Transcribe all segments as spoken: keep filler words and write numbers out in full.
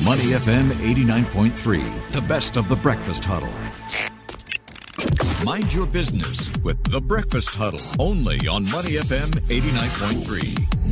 Money F M eighty-nine point three, the best of the breakfast huddle. Mind your business with the breakfast huddle, only on Money F M eighty-nine point three.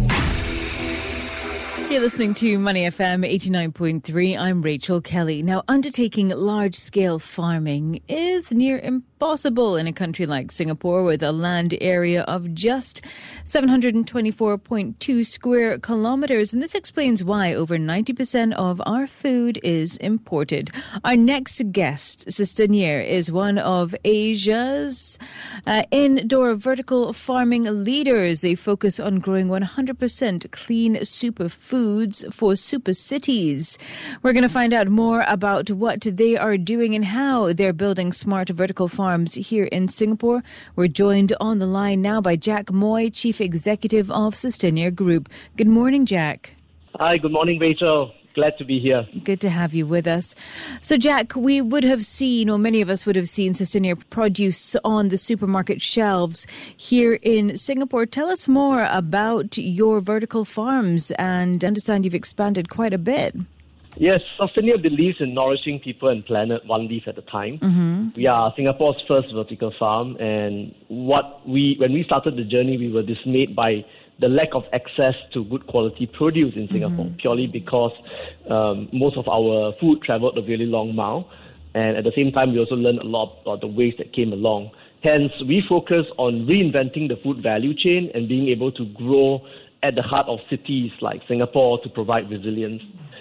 You're listening to Money F M eighty-nine point three. I'm Rachel Kelly. Now, undertaking large-scale farming is near impossible in a country like Singapore with a land area of just seven hundred twenty-four point two square kilometers. And this explains why over ninety percent of our food is imported. Our next guest, Sistanier, is one of Asia's uh, indoor vertical farming leaders. They focus on growing one hundred percent clean superfoods for super cities. We're going to find out more about what they are doing and how they're building smart vertical farms here in Singapore. We're joined on the line now by Jack Moy, Chief Executive of Sistanier Group. Good morning, Jack. Hi, good morning, Rachel. Glad to be here. Good to have you with us. So, Jack, we would have seen, or many of us would have seen, Sistanier produce on the supermarket shelves here in Singapore. Tell us more about your vertical farms, and I understand you've expanded quite a bit. Yes, Sistanier believes in nourishing people and planet one leaf at a time. Mm-hmm. We are Singapore's first vertical farm, and what we when we started the journey, we were dismayed by the lack of access to good quality produce in Singapore, mm-hmm. purely because um, most of our food traveled a really long mile. And at the same time, we also learned a lot about the waste that came along. Hence, we focus on reinventing the food value chain and being able to grow at the heart of cities like Singapore to provide resilience.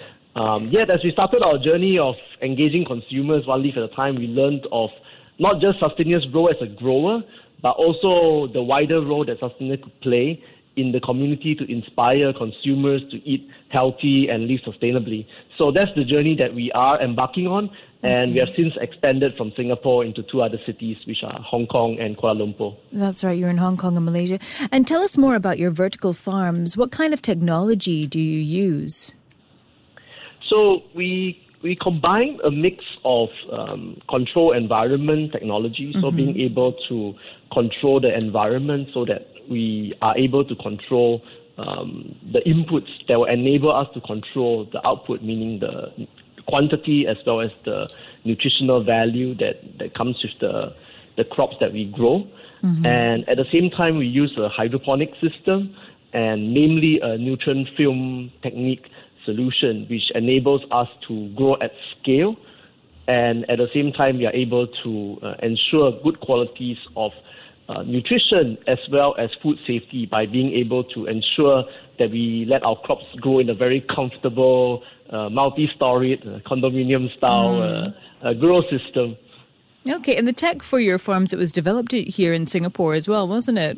Um, yet, as we started our journey of engaging consumers one leaf at a time, we learned of not just Sistanier's role as a grower, but also the wider role that Sistanier could play in the community to inspire consumers to eat healthy and live sustainably. So that's the journey that we are embarking on, and okay. we have since expanded from Singapore into two other cities, which are Hong Kong and Kuala Lumpur. That's right, you're in Hong Kong and Malaysia. And tell us more about your vertical farms. What kind of technology do you use? So we we combine a mix of um, control environment technology, so mm-hmm. being able to control the environment so that we are able to control um, the inputs that will enable us to control the output, meaning the quantity as well as the nutritional value that, that comes with the, the crops that we grow. Mm-hmm. And at the same time, we use a hydroponic system, and namely a nutrient film technique solution, which enables us to grow at scale. And at the same time, we are able to uh, ensure good qualities of Uh, nutrition as well as food safety by being able to ensure that we let our crops grow in a very comfortable, uh, multi-storied, uh, condominium-style mm. uh, uh, grow system. Okay, and the tech for your farms, it was developed here in Singapore as well, wasn't it?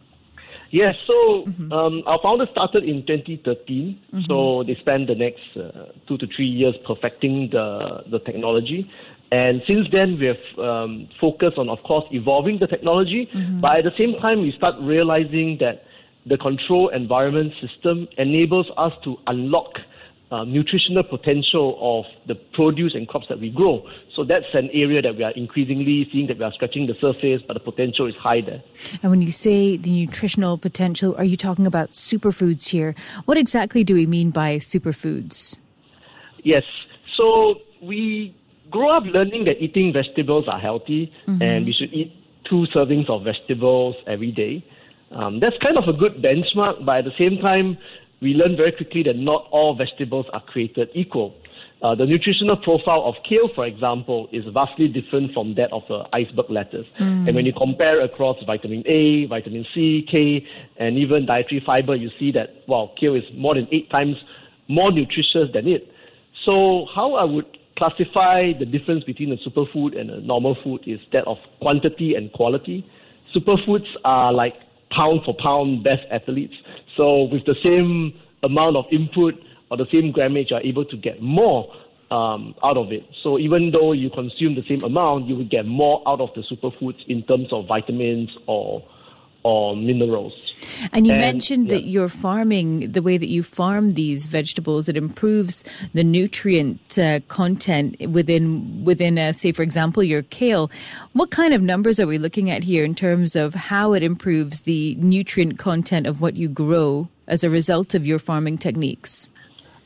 Yes, so mm-hmm. um, our founders started in twenty thirteen, mm-hmm. so they spent the next uh, two to three years perfecting the, the technology. And since then, we have um, focused on, of course, evolving the technology. Mm-hmm. But at the same time, we start realizing that the control environment system enables us to unlock uh, nutritional potential of the produce and crops that we grow. So that's an area that we are increasingly seeing that we are scratching the surface, but the potential is high there. And when you say the nutritional potential, are you talking about superfoods here? What exactly do we mean by superfoods? Yes. So we grow up learning that eating vegetables are healthy, mm-hmm. and we should eat two servings of vegetables every day. Um, that's kind of a good benchmark, but at the same time, we learn very quickly that not all vegetables are created equal. Uh, the nutritional profile of kale, for example, is vastly different from that of uh, iceberg lettuce. Mm. And when you compare across vitamin A, vitamin C, K, and even dietary fiber, you see that, wow, kale is more than eight times more nutritious than it. So how I would classify the difference between a superfood and a normal food is that of quantity and quality. Superfoods are like pound for pound best athletes. So with the same amount of input or the same grammage, you are able to get more um, out of it. So even though you consume the same amount, you will get more out of the superfoods in terms of vitamins or or minerals. And you and, mentioned yeah. that your farming, the way that you farm these vegetables, it improves the nutrient uh, content within, within uh, say, for example, your kale. What kind of numbers are we looking at here in terms of how it improves the nutrient content of what you grow as a result of your farming techniques?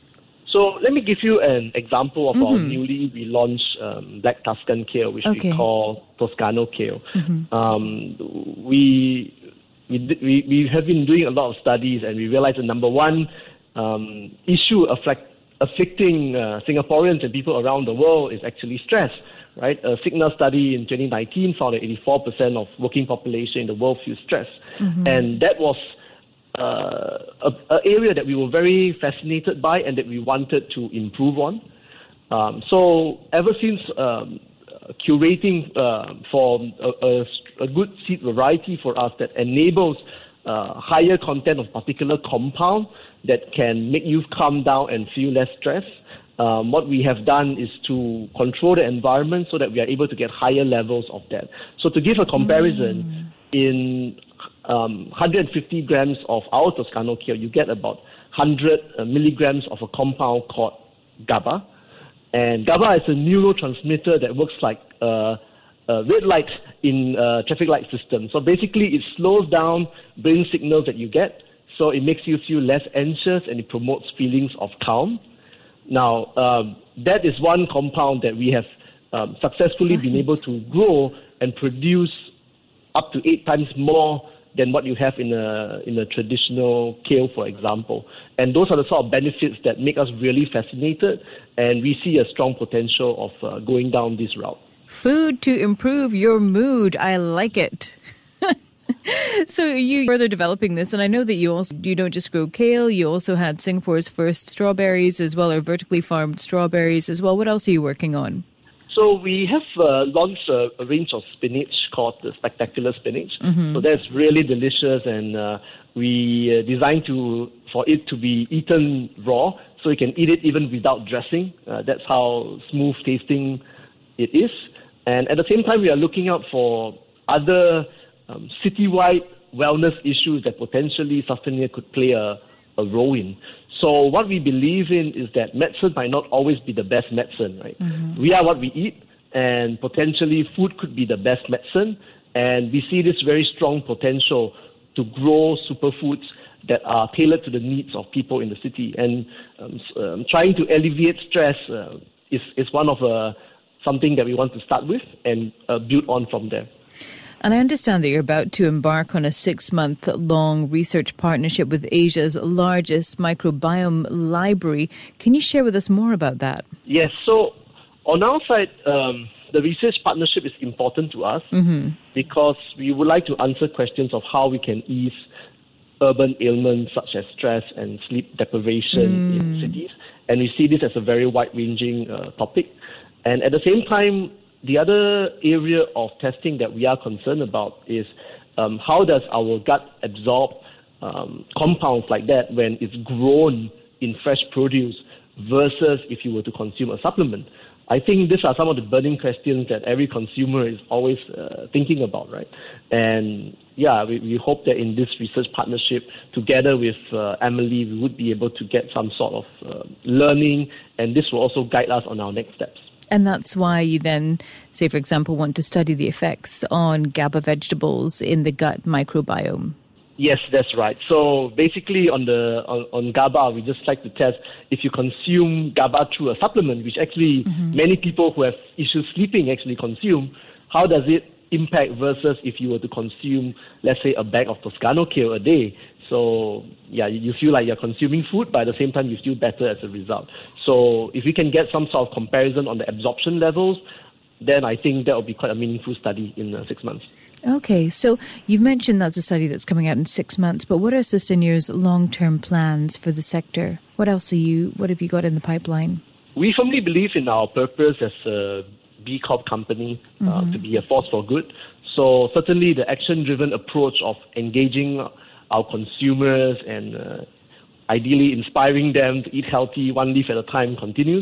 So let me give you an example of mm-hmm. our newly relaunched um, Black Tuscan kale, which okay. we call Toscano kale. Mm-hmm. Um, we, we we we have been doing a lot of studies, and we realized the number one um, issue affect, afflicting uh, Singaporeans and people around the world is actually stress. Right, a Cigna study in twenty nineteen found that eighty-four percent of working population in the world feel stressed, mm-hmm. and that was uh, a, a area that we were very fascinated by and that we wanted to improve on. Um, so ever since um, curating uh, for a, a, a good seed variety for us that enables uh, higher content of particular compound that can make you calm down and feel less stressed. Um, what we have done is to control the environment so that we are able to get higher levels of that. So to give a comparison, mm. in um, one hundred fifty grams of our Toscano kale, you get about one hundred milligrams of a compound called GABA. And GABA is a neurotransmitter that works like uh, a red light in a traffic light system. So basically it slows down brain signals that you get, so it makes you feel less anxious and it promotes feelings of calm. Now, um, that is one compound that we have um, successfully right. been able to grow and produce up to eight times more than what you have in a in a traditional kale, for example. And those are the sort of benefits that make us really fascinated, and we see a strong potential of uh, going down this route. Food to improve your mood. I like it. So you further developing this, and I know that you also you don't just grow kale, you also had Singapore's first strawberries as well, or vertically farmed strawberries as well. What else are you working on? So we have uh, launched a, a range of spinach called the Spectacular Spinach. Mm-hmm. So that's really delicious, and uh, we uh, designed to for it to be eaten raw, so you can eat it even without dressing. Uh, that's how smooth tasting it is. And at the same time, we are looking out for other Um, citywide wellness issues that potentially Sustainea could play a, a role in. So what we believe in is that medicine might not always be the best medicine, right? Mm-hmm. We are what we eat, and potentially food could be the best medicine. And we see this very strong potential to grow superfoods that are tailored to the needs of people in the city. And um, um, trying to alleviate stress uh, is, is one of uh, something that we want to start with and uh, build on from there. And I understand that you're about to embark on a six-month-long research partnership with Asia's largest microbiome library. Can you share with us more about that? Yes. So on our side, um, the research partnership is important to us mm-hmm. because we would like to answer questions of how we can ease urban ailments such as stress and sleep deprivation mm. in cities. And we see this as a very wide-ranging uh, topic. And at the same time, the other area of testing that we are concerned about is um, how does our gut absorb um, compounds like that when it's grown in fresh produce versus if you were to consume a supplement. I think these are some of the burning questions that every consumer is always uh, thinking about, right? And yeah, we, we hope that in this research partnership, together with uh, Emily, we would be able to get some sort of uh, learning, and this will also guide us on our next steps. And that's why you then, say, for example, want to study the effects on GABA vegetables in the gut microbiome. Yes, that's right. So basically on the on, on GABA, we just like to test if you consume GABA through a supplement, which actually mm-hmm. many people who have issues sleeping actually consume, how does it impact versus if you were to consume, let's say, a bag of Toscano kale a day. So, yeah, you feel like you're consuming food, but at the same time, you feel better as a result. So if we can get some sort of comparison on the absorption levels, then I think that will be quite a meaningful study in uh, six months. Okay, so you've mentioned that's a study that's coming out in six months, but what are Sustanea's long-term plans for the sector? What else are you, what have you got in the pipeline? We firmly believe in our purpose as a B Corp company uh, mm-hmm. to be a force for good. So certainly the action-driven approach of engaging our consumers and uh, ideally inspiring them to eat healthy one leaf at a time continues.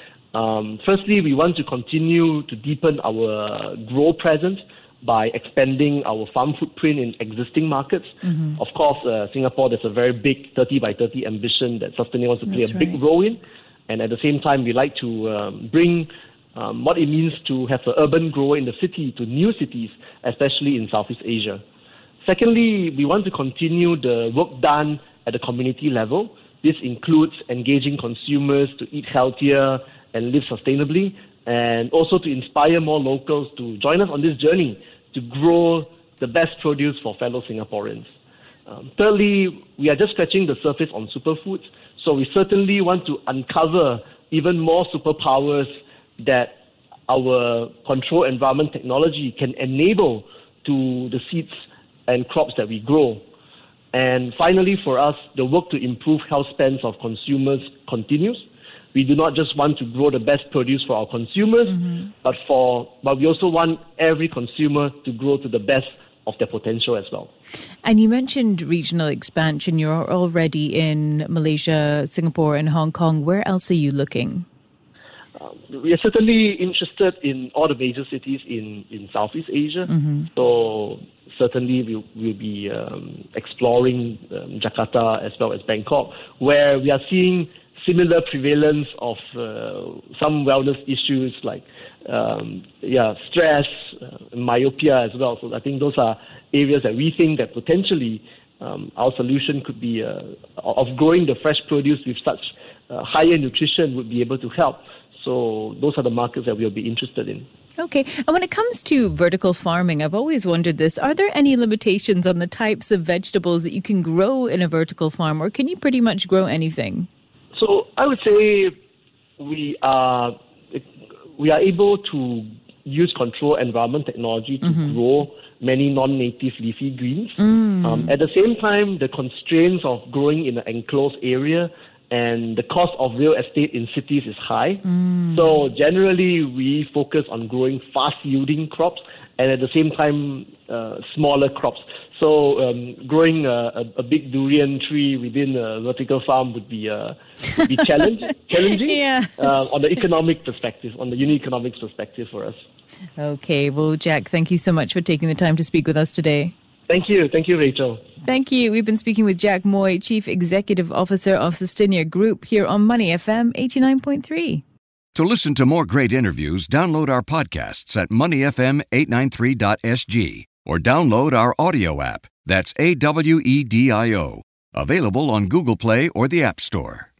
Um, firstly, we want to continue to deepen our grow presence by expanding our farm footprint in existing markets. Mm-hmm. Of course, uh, Singapore, there's a very big thirty by thirty ambition that Sustainea wants to play That's a big right. role in. And at the same time, we like to um, bring um, what it means to have an urban grower in the city to new cities, especially in Southeast Asia. Secondly, we want to continue the work done at the community level This includes engaging consumers to eat healthier and live sustainably, and also to inspire more locals to join us on this journey to grow the best produce for fellow Singaporeans. Um, thirdly, we are just scratching the surface on superfoods, so we certainly want to uncover even more superpowers that our control environment technology can enable to the seeds and crops that we grow. And finally, for us, the work to improve health spans of consumers continues. We do not just want to grow the best produce for our consumers, mm-hmm. but for but we also want every consumer to grow to the best of their potential as well. And you mentioned regional expansion. You're already in Malaysia, Singapore, and Hong Kong. Where else are you looking? Uh, we are certainly interested in all the major cities in, in Southeast Asia. Mm-hmm. So certainly we'll, we'll be um, exploring um, Jakarta as well as Bangkok, where we are seeing similar prevalence of uh, some wellness issues like um, yeah, stress, uh, myopia as well. So I think those are areas that we think that potentially um, our solution could be uh, of growing the fresh produce with such uh, higher nutrition would be able to help. So those are the markets that we'll be interested in. Okay. And when it comes to vertical farming, I've always wondered this. Are there any limitations on the types of vegetables that you can grow in a vertical farm, or can you pretty much grow anything? So I would say we are we are able to use control environment technology to mm-hmm. grow many non-native leafy greens. Mm. Um, at the same time, the constraints of growing in an enclosed area and the cost of real estate in cities is high. Mm. So generally, we focus on growing fast-yielding crops and at the same time, uh, smaller crops. So um, growing a, a, a big durian tree within a vertical farm would be uh, would be challenge, challenging yes. uh, on the economic perspective, on the unit economics perspective for us. Okay. Well, Jack, thank you so much for taking the time to speak with us today. Thank you. Thank you, Rachel. Thank you. We've been speaking with Jack Moy, Chief Executive Officer of Sustinia Group, here on Money F M eighty-nine point three. To listen to more great interviews, download our podcasts at money f m eight ninety-three dot s g or download our audio app. That's A W E D I O. Available on Google Play or the App Store.